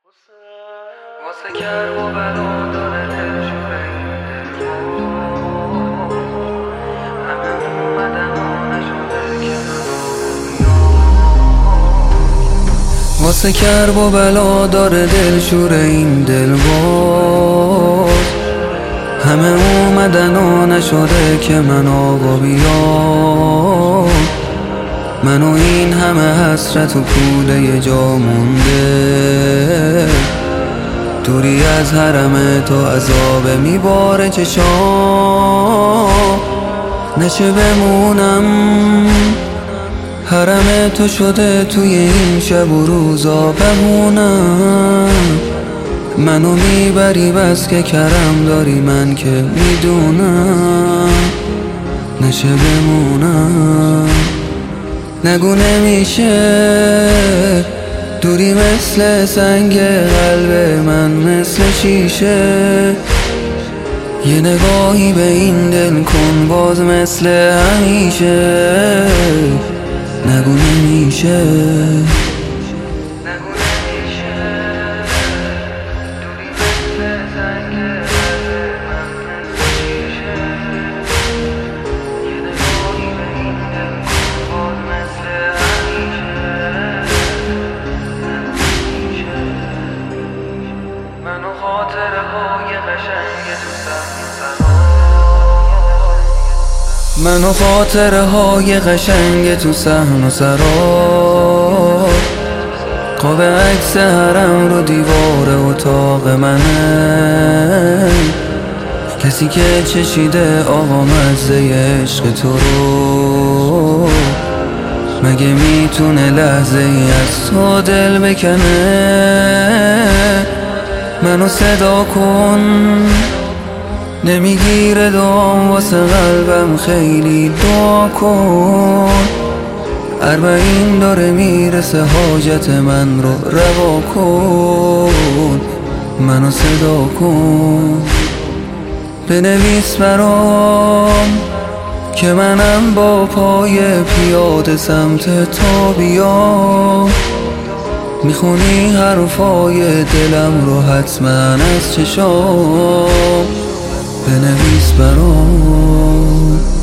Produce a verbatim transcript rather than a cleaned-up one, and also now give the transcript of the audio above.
واسه کرب و بلا داره دلشوره این دلها، همه اومدن و نشده که واسه کرب و بلا داره دلشوره این دلها، همه اومدن و نشده که من آقا بیام. من و این همه حسرت و کوله جا مونده، دوری از حرم تو عذاب میباره چشام. نچه بمونم حرم تو شده توی این شب و روزا بمونم. منو میبری بس که کرم داری من که میدونم. نچه بمونم نگو نمیشه، دوری مثل سنگ قلب من مثل شیشه. یه نگاهی به این دل کن باز مثل همیشه. نگو نمیشه من و خاطره های قشنگ تو صحن و سرا، قاب عکس حرم رو دیوار اتاق منه. کسی که چشیده آقا مزه عشق تو رو، مگه میتونه لحظه ای از تو دل بکنه. منو صدا کن نمیگیره دعام واسه قلبم خیلی دعا کن. اربعین داره میرسه حاجت من رو روا کن. منو صدا کن بنویس برام که منم با پای پیاده سمت تا بیام. میخونی حرفای دلم رو حتما از چشام. بنویس برام